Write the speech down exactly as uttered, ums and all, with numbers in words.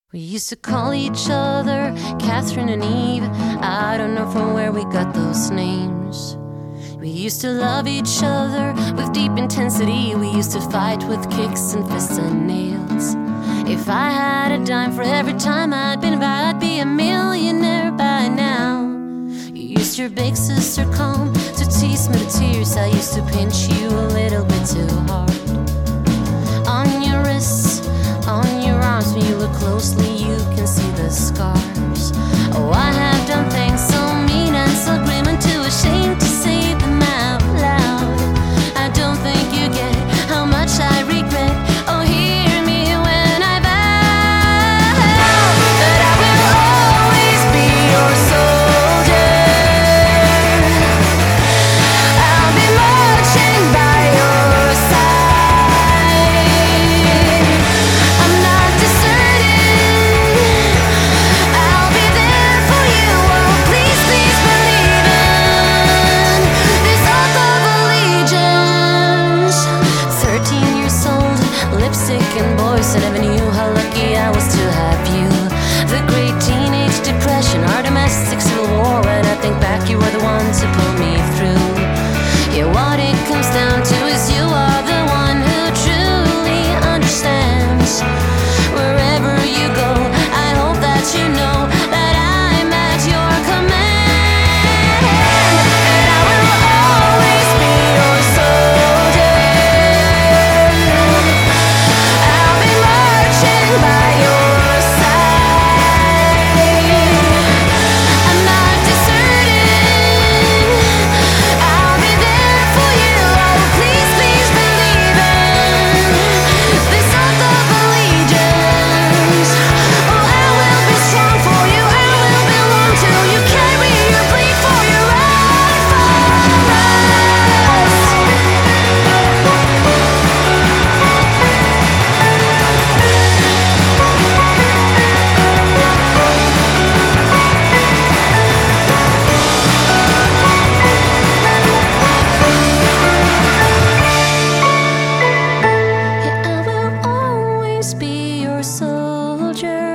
We used to call each other Catherine and Eve. I don't know from where we got those names. We used to love each other with deep intensity. We used to fight with kicks and fists and nails. If I had a dime for every time I'd been about, I'd be a millionaire by now. You used your big sister comb to tease me to tears. I used to pinch you a little bit too hard. On your wrists, on your arms, when you look closely, you can see the scars. Oh, I have done things so mean and so grim, and too ashamed to say them out loud. I don't think you get how much I regret. Oh, hear me when I vow that I will always be your soldier. I'll be marching by your side. I'm not deserting. I'll be there for you. Oh, please, please believe in this oath of allegiance. Thirteen years old, lipstick and boys, I never knew how lucky I was to have you. The great teenage depression, our domestic civil war. When I think back, you were the one to pull me through. Yeah, what it comes down to is you are the one who truly understands. Wherever you go, I hope that you know that I'm at your command. And I will always be your soldier. I'll be marching by your side. I'm not deserting. I'll be there for you. Oh, please, please believe in this oath of allegiance. Oh, I will be strong for you. I will belong to you. Carry your bleed for your right for us. Yeah, I will always be your soldier.